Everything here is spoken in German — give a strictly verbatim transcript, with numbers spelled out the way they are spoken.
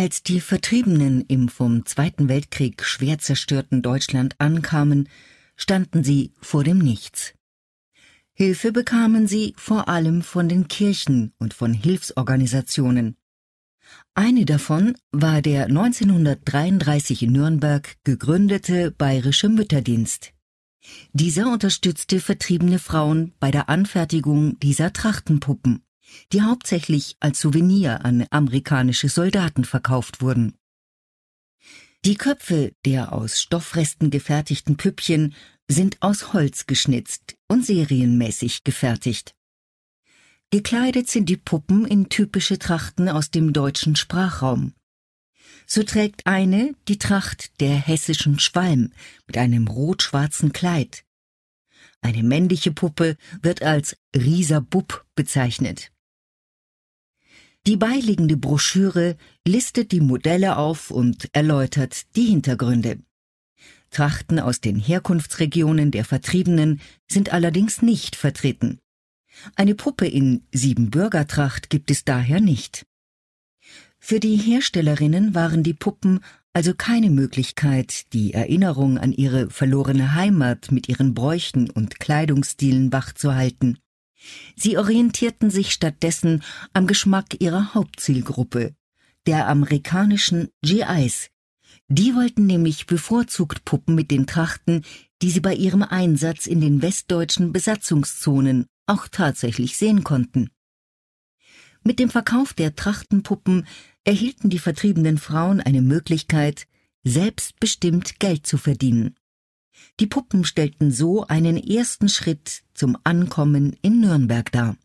Als die Vertriebenen im vom Zweiten Weltkrieg schwer zerstörten Deutschland ankamen, standen sie vor dem Nichts. Hilfe bekamen sie vor allem von den Kirchen und von Hilfsorganisationen. Eine davon war der neunzehnhundertdreiunddreißig in Nürnberg gegründete Bayerische Mütterdienst. Dieser unterstützte vertriebene Frauen bei der Anfertigung dieser Trachtenpuppen, die hauptsächlich als Souvenir an amerikanische Soldaten verkauft wurden. Die Köpfe der aus Stoffresten gefertigten Püppchen sind aus Holz geschnitzt und serienmäßig gefertigt. Gekleidet sind die Puppen in typische Trachten aus dem deutschen Sprachraum. So trägt eine die Tracht der hessischen Schwalm mit einem rot-schwarzen Kleid. Eine männliche Puppe wird als Rieser Bub bezeichnet. Die beiliegende Broschüre listet die Modelle auf und erläutert die Hintergründe. Trachten aus den Herkunftsregionen der Vertriebenen sind allerdings nicht vertreten. Eine Puppe in Siebenbürgertracht gibt es daher nicht. Für die Herstellerinnen waren die Puppen also keine Möglichkeit, die Erinnerung an ihre verlorene Heimat mit ihren Bräuchen und Kleidungsstilen wachzuhalten. Sie orientierten sich stattdessen am Geschmack ihrer Hauptzielgruppe, der amerikanischen G Is. Die wollten nämlich bevorzugt Puppen mit den Trachten, die sie bei ihrem Einsatz in den westdeutschen Besatzungszonen auch tatsächlich sehen konnten. Mit dem Verkauf der Trachtenpuppen erhielten die vertriebenen Frauen eine Möglichkeit, selbstbestimmt Geld zu verdienen. Die Puppen stellten so einen ersten Schritt zum Ankommen in Nürnberg dar.